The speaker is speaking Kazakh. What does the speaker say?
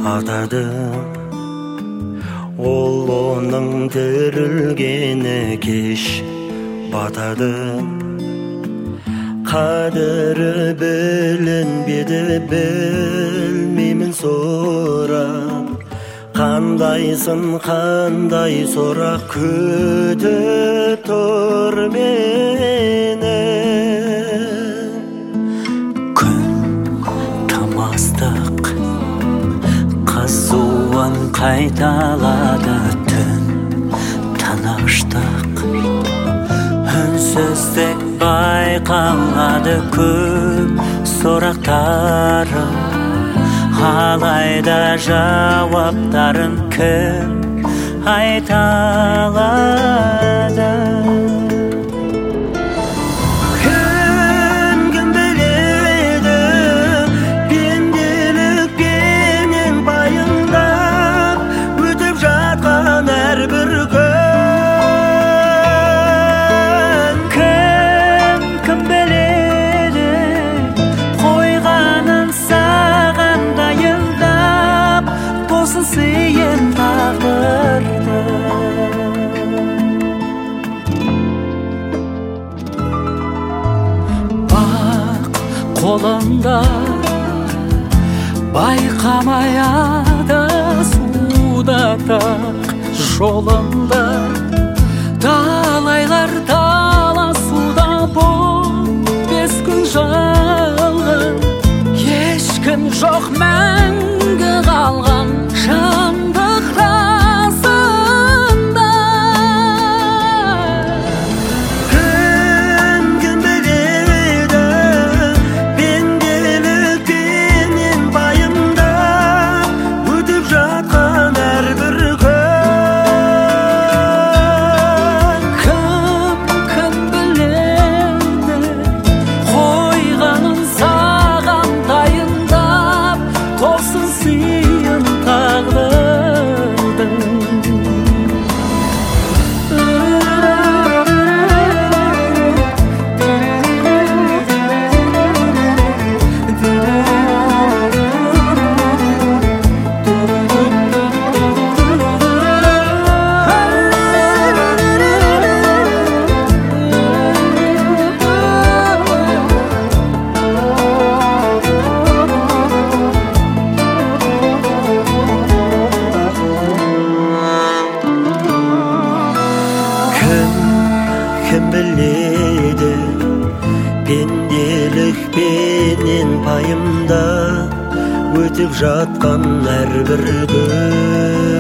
атады. Ол оның тірілгені кеш батады. Қадірі білінбеді, білмеймін сорап. Қандайсың, қандай сорақ күтіп тұр мені. Күн тамастық қызуын қайталады, түн тыныштық үнсіздік байқалады. Көп сұрақтарым, алайда жауаптарын кім айта алады? Кім біледі, пенделікпенен пайымдап өтіп жатқан әрбір күн. Кім біледі, қойғанын саған дайындап, тосын сыйын тағдырды. Бақ қолында байқамай адасуда, тақ жолында талайлар таласуда. Бұл бес күн жалған, ешкім жоқ мәңгі қалған шындық расында. Кім біледі, пенделікпенен пайымдап өтіп жатқан әрбір күн. Кім біледі, қойғанын саған дайындап, тосын сыйын тағдырдың. Кім біледі, пенделікпенен пайымда өтіп жатқан әрбір күн.